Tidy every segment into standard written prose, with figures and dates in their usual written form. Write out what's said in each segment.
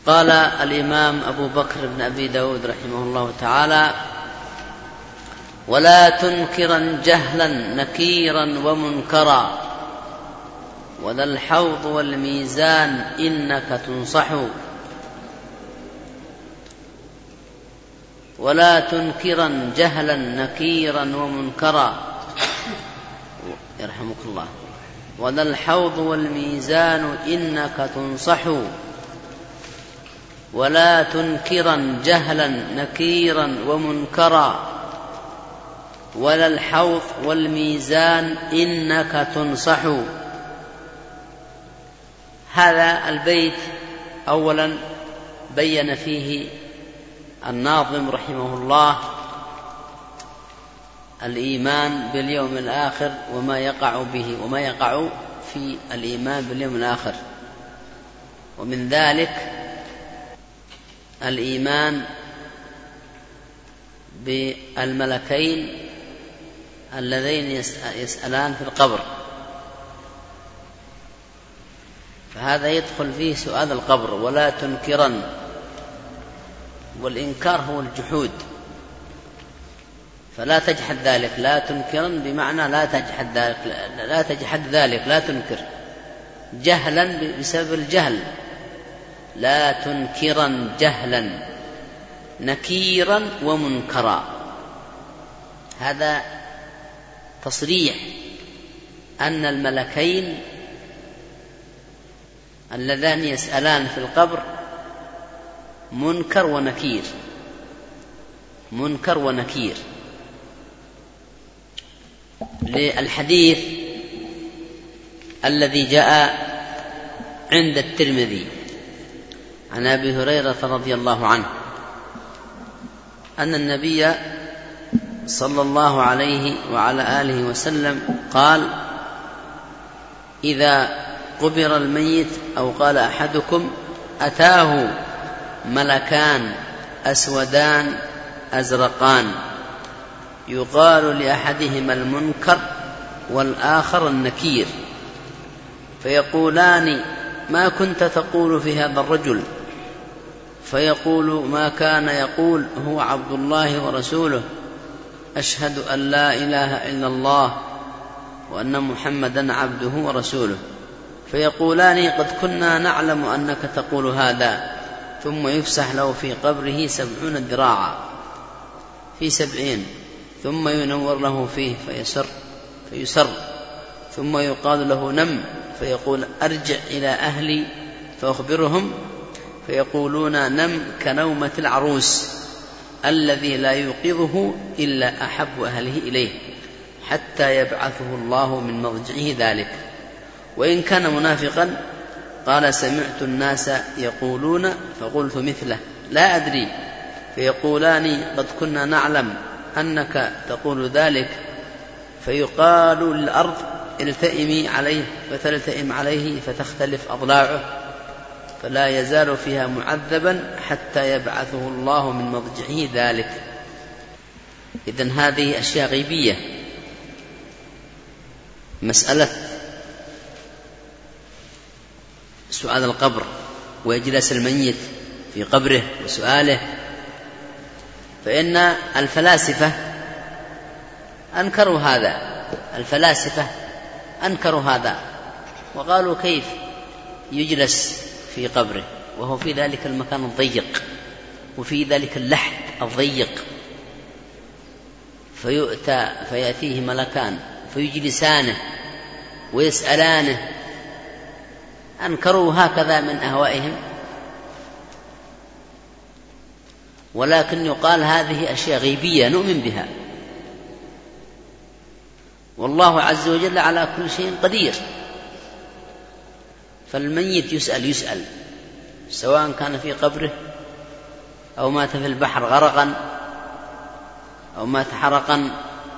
قال الإمام أبو بكر بن أبي داود رحمه الله تعالى: ولا تنكرا جهلا نكيرا ومنكرا، ولا الحوض والميزان إنك تنصح. ولا تنكرا جهلا نكيرا ومنكرا، يرحمك الله. ولا الحوض والميزان إنك تنصح. ولا تنكرا جهلا نكيرا ومنكرا، ولا الحوض والميزان إنك تنصح. هذا البيت أولا بين فيه الناظم رحمه الله الإيمان باليوم الآخر وما يقع به وما يقع في الإيمان باليوم الآخر، ومن ذلك الإيمان بالملكين اللذين يسألان في القبر، فهذا يدخل فيه سؤال القبر. ولا تنكرن، والإنكار هو الجحود، فلا تجحد ذلك. لا تنكرن بمعنى لا تجحد ذلك، لا تجحد ذلك، لا تنكر جهلا بسبب الجهل. لا تنكرن جهلا نكيرا ومنكرا، هذا تصريح أن الملكين اللذان يسألان في القبر منكر ونكير، منكر ونكير، للحديث الذي جاء عند الترمذي عن أبي هريرة رضي الله عنه أن النبي صلى الله عليه وعلى آله وسلم قال: إذا قبر الميت أو قال أحدكم أتاه ملكان أسودان أزرقان يقال لأحدهما المنكر والآخر النكير، فيقولان: ما كنت تقول في هذا الرجل؟ فيقول: ما كان يقول هو عبد الله ورسوله، أشهد أن لا إله إلا الله وأن محمدا عبده ورسوله. فيقولان: قد كنا نعلم أنك تقول هذا. ثم يفسح له في قبره 70 ذراعا في 70، ثم ينور له فيه فيسر، ثم يقال له: نم. فيقول: أرجع إلى أهلي فأخبرهم. فيقولون: نم كنومة العروس الذي لا يوقظه إلا أحب أهله إليه، حتى يبعثه الله من مضجعه ذلك. وإن كان منافقا قال: سمعت الناس يقولون فقلت مثله لا أدري. فيقولان: قد كنا نعلم أنك تقول ذلك. فيقال للأرض: التئمي عليه، فتلتئم عليه فتختلف أضلاعه، فلا يزال فيها معذبا حتى يبعثه الله من مضجعه ذلك. إذن هذه أشياء غيبية. مسألة سؤال القبر ويجلس الميت في قبره وسؤاله، فإن الفلاسفة أنكروا هذا، الفلاسفة أنكروا هذا وقالوا: كيف يجلس في قبره وهو في ذلك المكان الضيق وفي ذلك اللحد الضيق، فيأتيه ملكان فيجلسانه ويسألانه. أنكروا هكذا من أهوائهم، ولكن يقال هذه أشياء غيبية نؤمن بها، والله عز وجل على كل شيء قدير. فالميت يسأل سواء كان في قبره أو مات في البحر غرقا أو مات حرقا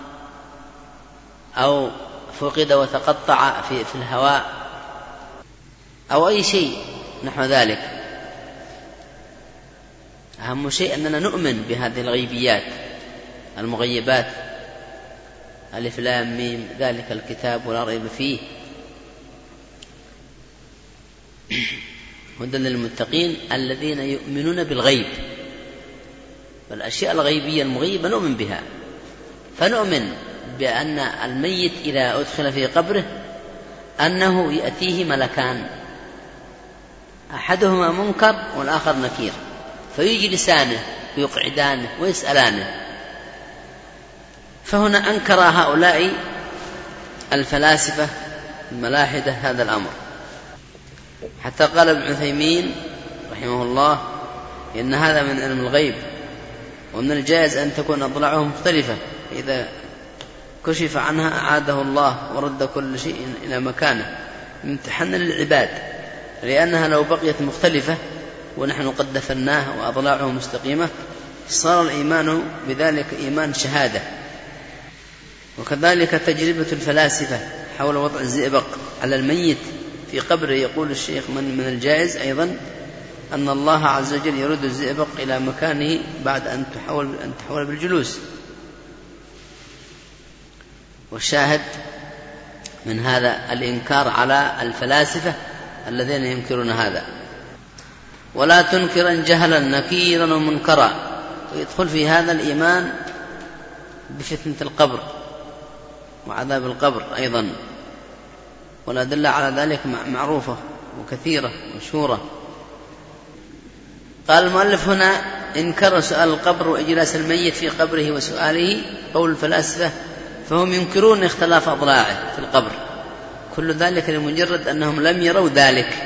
أو فقد وتقطع في الهواء أو أي شيء نحو ذلك. أهم شيء أننا نؤمن بهذه الغيبيات المغيبات. ألف لام ميم ذلك الكتاب ولا ريب فيه. هدى للمتقين الذين يؤمنون بالغيب، والأشياء الغيبية المغيبة نؤمن بها، فنؤمن بأن الميت إذا أدخل في قبره أنه يأتيه ملكان، أحدهما منكر والآخر نكير، فيجلسانه ويقعدانه ويسألانه. فهنا أنكر هؤلاء الفلاسفة الملاحدة هذا الأمر، حتى قال ابن عثيمين رحمه الله إن هذا من علم الغيب، ومن الجائز أن تكون أضلاعهم مختلفة، إذا كشف عنها أعاده الله ورد كل شيء إلى مكانه امتحانا للعباد، لأنها لو بقيت مختلفة ونحن قد دفناها وأضلاعه مستقيمة صار الإيمان بذلك إيمان شهادة. وكذلك تجربة الفلاسفة حول وضع الزئبق على الميت في قبره، يقول الشيخ من الجائز أيضا أن الله عز وجل يرد الزئبق إلى مكانه بعد أن تحول بالجلوس. والشاهد من هذا الإنكار على الفلاسفة الذين ينكرون هذا. ولا تنكرا جهلا نكيرا ومنكرا، ويدخل في هذا الإيمان بفتنة القبر وعذاب القبر أيضا، والأدلة على ذلك معروفة وكثيرة مشهورة. قال المؤلف هنا إنكر سؤال القبر وإجلاس الميت في قبره وسؤاله قول الفلاسفة، فهم ينكرون اختلاف أضلاعه في القبر، كل ذلك لمجرد أنهم لم يروا ذلك.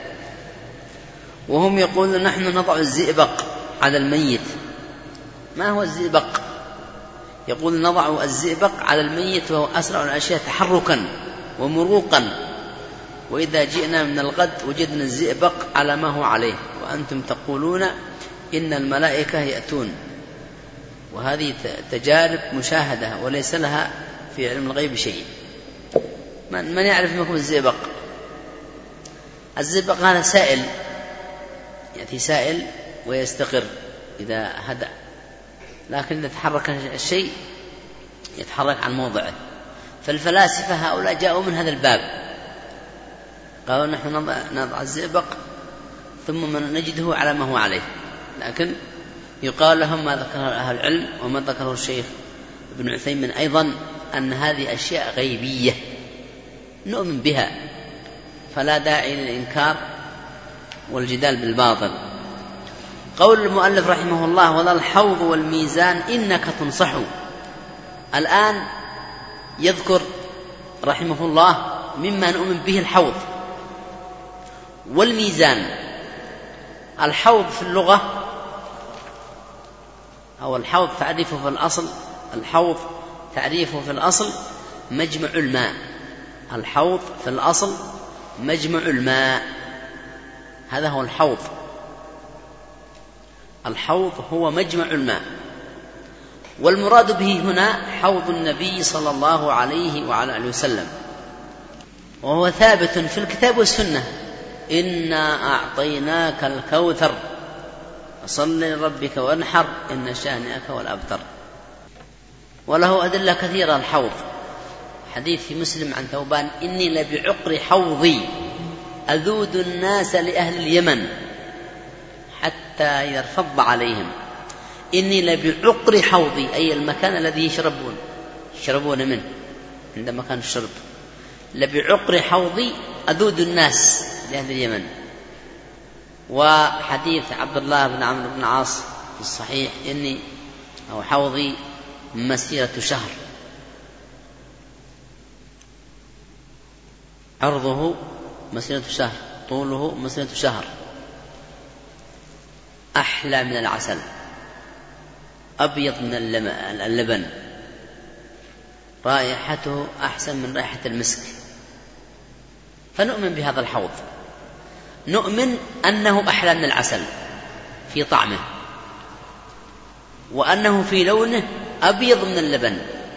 وهم يقولون نحن نضع الزئبق على الميت. ما هو الزئبق؟ يقول نضع الزئبق على الميت وهو أسرع الأشياء تحركا ومروقا، وإذا جئنا من الغد وجدنا الزئبق على ما هو عليه، وأنتم تقولون إن الملائكة يأتون. وهذه تجارب مشاهدة وليس لها في علم الغيب شيء. من يعرف منكم الزئبق؟ الزئبق هذا سائل، يأتي سائل ويستقر إذا هدأ، لكن إذا تحرك الشيء يتحرك عن موضعه. فالفلاسفة هؤلاء جاءوا من هذا الباب، قالوا نحن نضع الزئبق ثم نجده على ما هو عليه، لكن يقال لهم ما ذكره أهل العلم وما ذكره الشيخ ابن عثيمين أيضا أن هذه أشياء غيبية نؤمن بها، فلا داعي للإنكار والجدال بالباطل. قول المؤلف رحمه الله ولا الحوض والميزان إنك تنصح. الآن يذكر رحمه الله مما نؤمن به الحوض والميزان. الحوض في اللغة أو الحوض تعريفه في الأصل، الحوض تعريفه في الأصل مجمع الماء. الحوض في الأصل مجمع الماء، هذا هو الحوض. الحوض هو مجمع الماء، والمراد به هنا حوض النبي صلى الله عليه وعلى آله وسلم، وهو ثابت في الكتاب والسنة: إنا أعطيناك الكوثر فصل لربك وانحر إن شانئك هو الأبتر. وله أدلة كثيرة الحوض، حديث في مسلم عن ثوبان: إني لبعقر حوضي أذود الناس لأهل اليمن حتى يرفض عليهم. إني لبعقر حوضي أي المكان الذي يشربون منه عند مكان الشرب. لبعقر حوضي أذود الناس لأهل اليمن. وحديث عبد الله بن عمرو بن العاص في الصحيح: إني أو حوضي مسيرة شهر، عرضه مسيرة شهر، طوله مسيرة شهر، أحلى من العسل، أبيض من اللبن، رائحته أحسن من رائحة المسك. فنؤمن بهذا الحوض، نؤمن أنه أحلى من العسل في طعمه، وأنه في لونه أبيض من اللبن،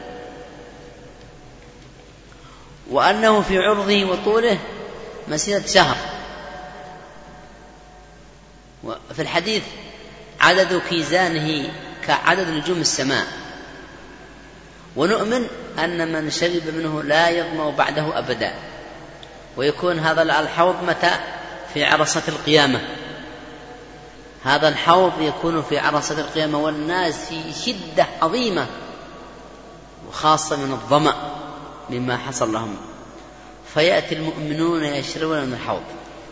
وأنه في عرضه وطوله مسيرة شهر. وفي الحديث: عدد كيزانه كعدد نجوم السماء. ونؤمن أن من شرب منه لا يظمأ بعده أبدا. ويكون هذا الحوض متى؟ في عرصة القيامة. هذا الحوض يكون في عرصة القيامة والناس في شدة عظيمة، وخاصة من الظمأ مما حصل لهم، فيأتي المؤمنون يشربون من الحوض،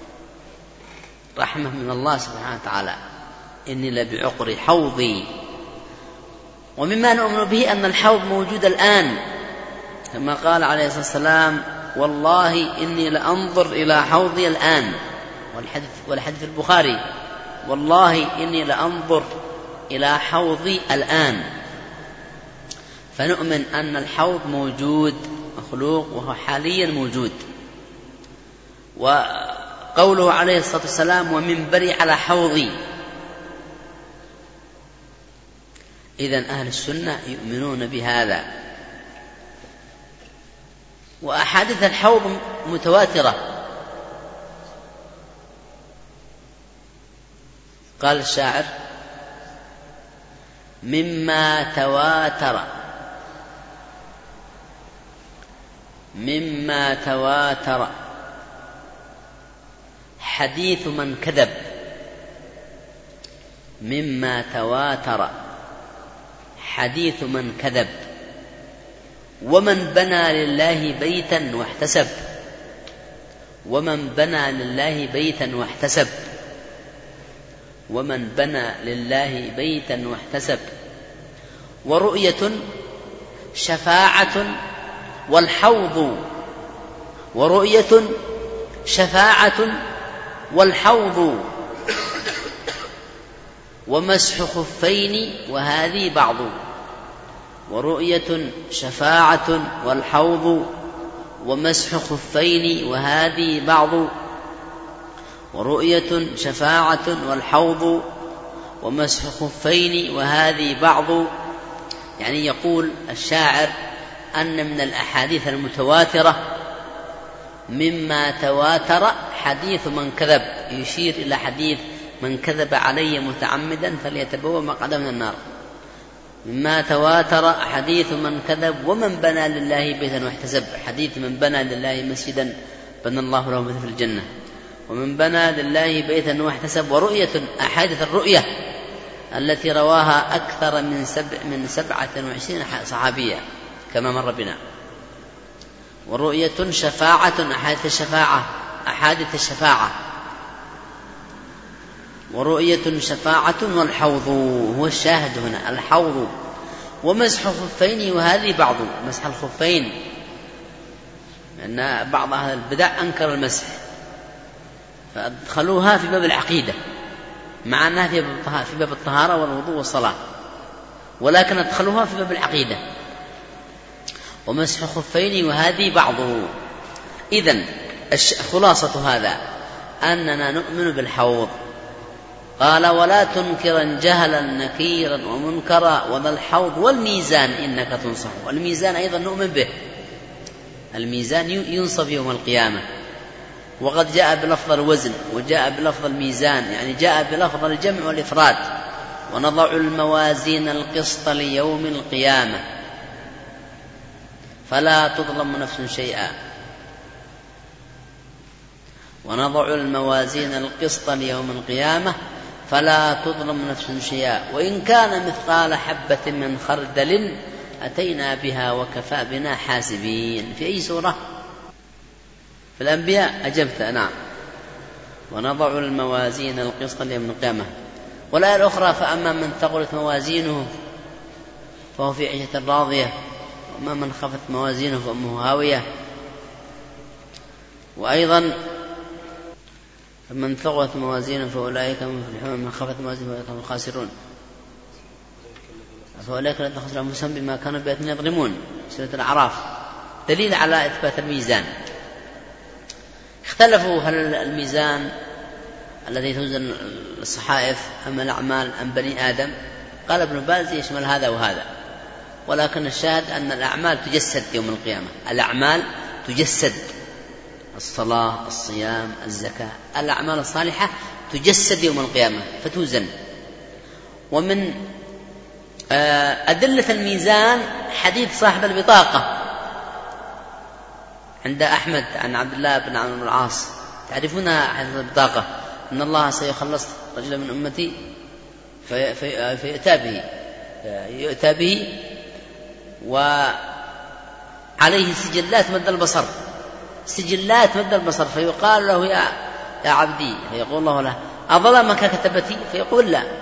رحمة من الله سبحانه وتعالى. إني لبعقر حوضي. ومما نؤمن به أن الحوض موجود الآن، كما قال عليه الصلاة والسلام: والله إني لأنظر إلى حوضي الآن، والحديث البخاري: والله إني لأنظر إلى حوضي الآن. فنؤمن أن الحوض موجود مخلوق، وهو حاليا موجود. وقوله عليه الصلاة والسلام: ومنبري على حوضي. إذن أهل السنة يؤمنون بهذا. وأحاديث الحوض متواترة. قال الشاعر: مما تواتر حديث من كذب. مما تواتر حديث من كذب، ومن بنى لله بيتا واحتسب. ومن بنى لله بيتا واحتسب. ومن بنى لله بيتا واحتسب. ورؤية شفاعة والحوض. ورؤية شفاعة والحوض. ومسح خفين وهذه بعض. ورؤية شفاعة والحوض. ومسح خفين وهذه بعض. ورؤية شفاعة والحوض. ومسح خفين وهذه بعض. يعني يقول الشاعر أن من الأحاديث المتواترة مما تواتر حديث من كذب، يشير إلى حديث من كذب علي متعمدا فليتبوأ مقعده من النار. مما تواتر حديث من كذب. ومن بنى لله بيتا واحتسب، حديث من بنى لله مسجدا بنى الله له مثل في الجنة. ومن بنى لله بيتا واحتسب. ورؤية أحاديث الرؤية التي رواها أكثر من 27 صحابية كما مر بنا. ورؤية شفاعة أحاديث الشفاعة. ورؤية شفاعة والحوض، هو الشاهد هنا الحوض. ومسح خفين وهذه بعض. مسح الخفين، لأن بعض أهل البدع أنكر المسح فأدخلوها في باب العقيدة، مع أنها في باب الطهارة والوضوء والصلاة، ولكن أدخلوها في باب العقيدة. ومسح خفين وهذه بعض. إذن خلاصة هذا أننا نؤمن بالحوض. قال: ولا تنكرا جهلا نكيرا ومنكرا وذا الحوض والميزان إنك تنصح. والميزان أيضا نؤمن به. الميزان ينصب يوم القيامة، وقد جاء بلفظ الوزن وجاء بلفظ الميزان، يعني جاء بلفظ الجمع والإفراد. ونضع الموازين القسط ليوم القيامة فلا تظلم نفس شيئا. ونضع الموازين القسط ليوم القيامة فلا تظلم نفس شيئا وإن كان مثقال حبة من خردل أتينا بها وكفى بنا حاسبين. في أي سورة؟ في الأنبياء. أجبت نعم. ونضع الموازين القسط ليوم القيامة. والآية الأخرى: فأما من ثقلت موازينه فهو في عيشة راضية وأما من خفت موازينه فأمه هاوية. وأيضا: فمن ثقلت موازينه فأولئك هم المفلحون ومن خفت موازينه فأولئك هم الخاسرون. فأولئك الذين خسروا أنفسهم بما كانوا بآياتنا يظلمون. سورة الأعراف. دليل على إثبات الميزان. اختلفوا هل الميزان الذي توزن الصحائف أم الأعمال أم بني آدم. قال ابن باز: يشمل هذا وهذا، ولكن الشاهد أن الأعمال تجسد يوم القيامة. الأعمال تجسد، الصلاة، الصيام، الزكاة، الأعمال الصالحة تجسد يوم القيامة فتوزن. ومن أدلة الميزان حديث صاحب البطاقة عند أحمد عن عبد الله بن عمرو بن العاص تعرفونها حديث البطاقة، أن الله سيخلص رجلا من أمتي فيؤتى به وعليه سجلات مد البصر، سجلات مد البصر، فيقال له يا عبدي، فيقول الله له أظلمك كتبتي؟ فيقول لا،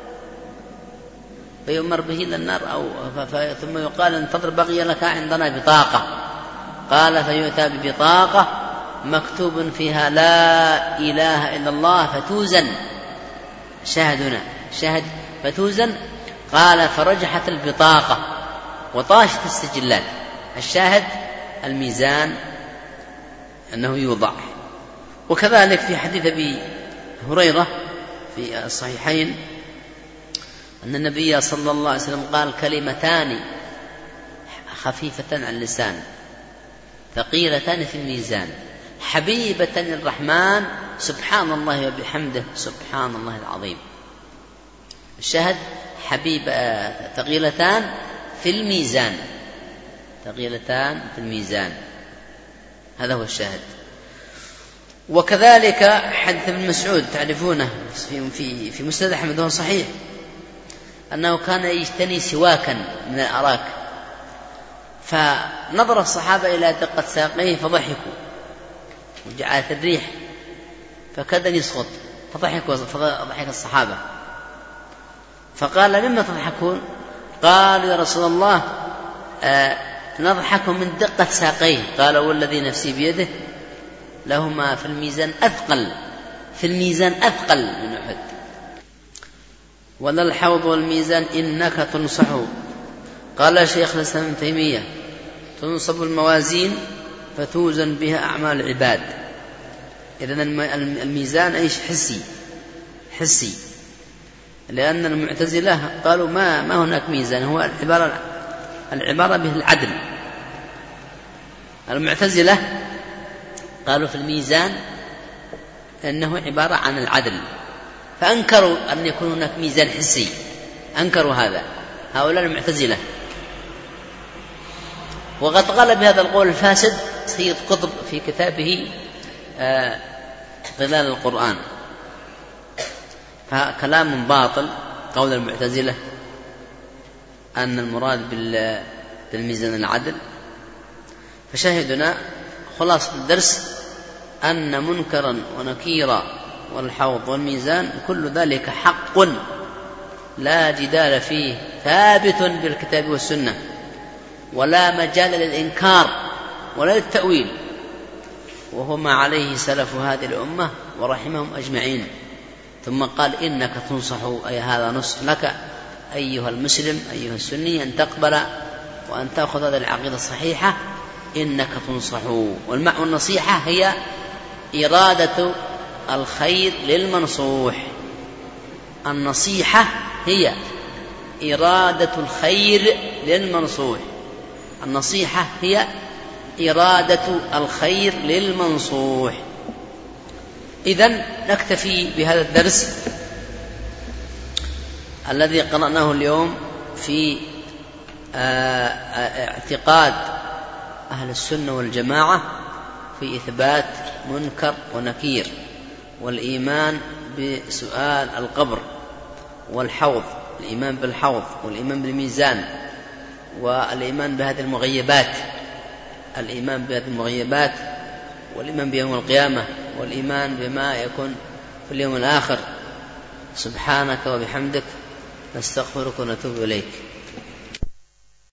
فيؤمر به إلى النار ثم يقال انتظر بقي لك عندنا بطاقة. قال فيؤتى ببطاقة مكتوب فيها لا إله إلا الله فتوزن، شاهدنا شاهد فتوزن. قال فرجحت البطاقة وطاشت السجلات. الشاهد الميزان أنه يوضع. وكذلك في حديث أبي هريرة في الصحيحين أن النبي صلى الله عليه وسلم قال كلمتان خفيفتان على اللسان ثقيلتان في الميزان حبيبة للرحمن سبحان الله وبحمده سبحان الله العظيم. الشاهد ثقيلتان في الميزان، ثقيلتان في الميزان، هذا هو الشاهد. وكذلك حديث ابن مسعود تعرفونه في مسند أحمد وهو صحيح، أنه كان يجتني سواكا من الأراك، فنظر الصحابة إلى دقة ساقيه فضحكوا، وجعلت الريح فكاد يسقط، فضحك الصحابة، فقال مما تضحكون؟ قالوا يا رسول الله نضحك من دقة ساقيه. قال والذي نفسي بيده لهما في الميزان أثقل من أحد. ولا الحوض والميزان إنك تنصحه. قال شيخ الإسلام ابن تيمية تنصب الموازين فتوزن بها أعمال العباد. إذن الميزان أيش؟ حسي، لأن المعتزلة قالوا ما هناك ميزان، هو العبارة به العدل. المعتزلة قالوا في الميزان أنه عبارة عن العدل، فأنكروا أن يكون هناك ميزان حسي، أنكروا هذا هؤلاء المعتزلة. وقد قال بهذا القول الفاسد سيد قطب في كتابه ظلال القرآن، فكلام باطل قول المعتزلة أن المراد بالميزان العدل. فشاهدنا خلاص الدرس أن منكرا ونكيرا والحوض والميزان كل ذلك حق لا جدال فيه، ثابت بالكتاب والسنة، ولا مجال للإنكار ولا للتأويل، وهو ما عليه سلف هذه الأمة ورحمهم أجمعين. ثم قال إنك تنصح، أي هذا نصح لك أيها المسلم أيها السني أن تقبل وأن تأخذ هذه العقيدة الصحيحة، إنك تنصح. والنصيحة هي إرادة الخير للمنصوح، النصيحة هي إرادة الخير للمنصوح، النصيحة هي إرادة الخير للمنصوح. إذن نكتفي بهذا الدرس الذي قرأناه اليوم في اعتقاد أهل السنة والجماعة في إثبات منكر ونكير، والإيمان بسؤال القبر، والحوض، الإيمان بالحوض، والإيمان بالميزان، والإيمان بهذه المغيبات، الإيمان بهذه المغيبات، والإيمان بيوم القيامة، والإيمان بما يكون في اليوم الآخر. سبحانك وبحمدك نستغفرك ونتوب إليك.